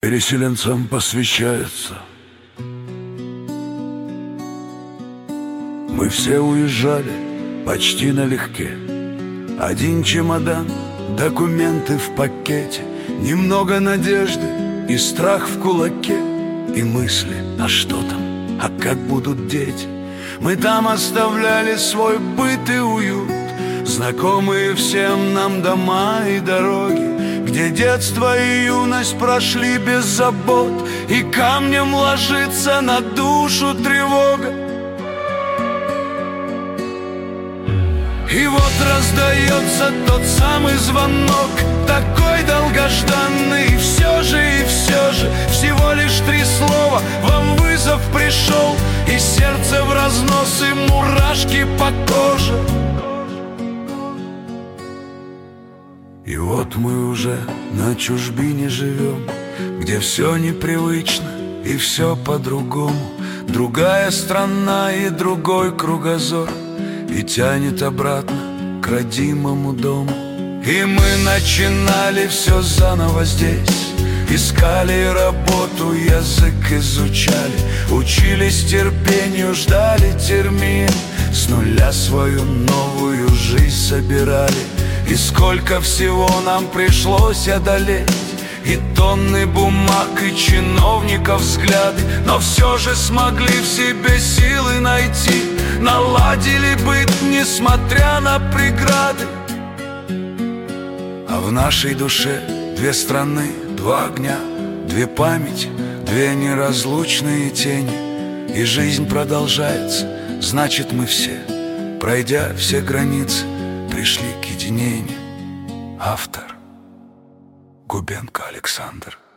переселенцам посвящается. Мы все уезжали почти налегке. Один чемодан, документы в пакете, немного надежды и страх в кулаке. И мысли, а что там, а как будут дети? Мы там оставляли свой быт и уют, знакомые всем нам дома и дороги, где детство и юность прошли без забот, и камнем ложится на душу тревога. И вот раздается тот самый звонок, такой долгожданный. И все же, всего лишь 3 слова, вам вызов пришел, и сердце в разнос, и мурашки по коже. И вот мы уже на чужбине живем, где все непривычно и все по-другому. Другая страна и другой кругозор, и тянет обратно к родимому дому. И мы начинали все заново здесь, искали работу, язык изучали, учились терпению, ждали термин, с нуля свою новую жизнь собирали. И сколько всего нам пришлось одолеть, и тонны бумаг, и чиновников взгляды, но все же смогли в себе силы найти, наладили быт, несмотря на преграды. А в нашей душе 2 страны, 2 огня, 2 памяти, 2 неразлучные тени. И жизнь продолжается, значит мы все, пройдя все границы, пришли к единению. Автор: Губенко Александр.